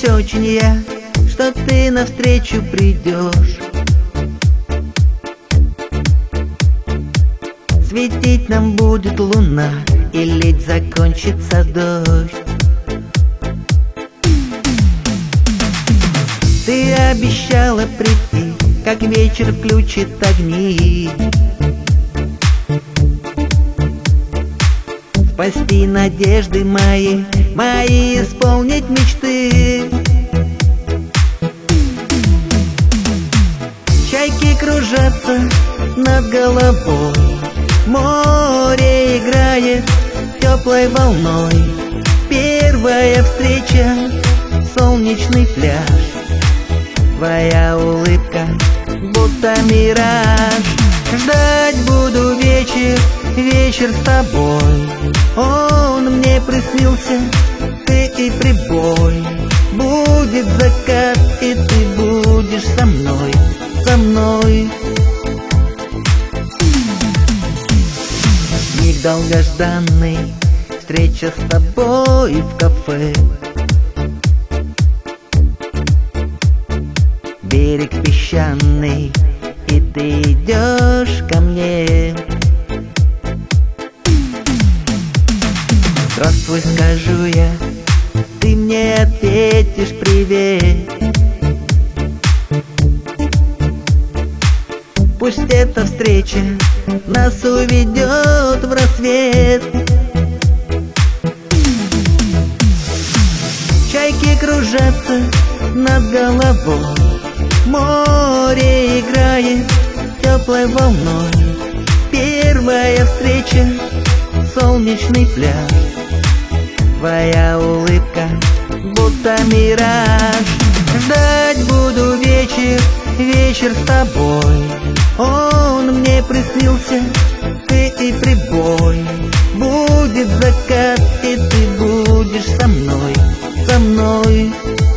очень я, что ты навстречу придешь. Светить нам будет луна, и лить закончится дождь. Ты обещала прийти, как вечер включит огни, спасти надежды мои, исполнить мечты. Чайки кружатся над головой, море играет теплой волной. Первая встреча, солнечный пляж, твоя улыбка, будто мираж. Ждать буду вечер, вечер с тобой. Он мне приснился, ты и прибой. Будет закат, и ты будешь со мной, со мной. Миг долгожданный, встреча с тобой в кафе. Берег песчаный, и ты идешь ко мне. Здравствуй, скажу я, ты мне ответишь привет. Пусть эта встреча нас уведет в рассвет. Чайки кружатся над головой, море играет теплой волной. Первая встреча, солнечный пляж, твоя улыбка, будто мираж. Ждать буду вечер, вечер с тобой. Он мне приснился, ты и прибой. Будет закат, и ты будешь со мной, со мной.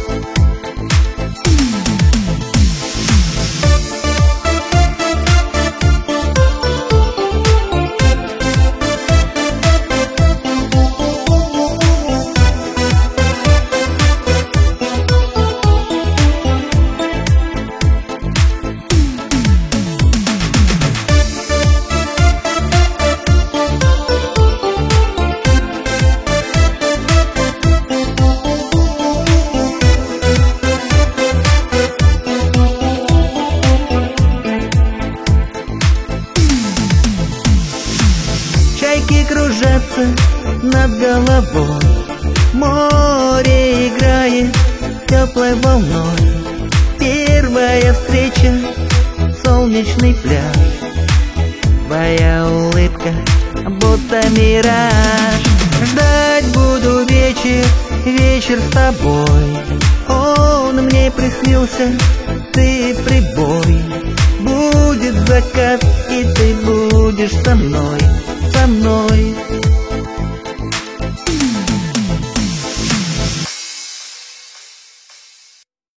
Чайки кружатся над головой, море играет теплой волной. Первая встреча, солнечный пляж, твоя улыбка, будто мираж. Ждать буду вечер, вечер с тобой. Он мне приснился, ты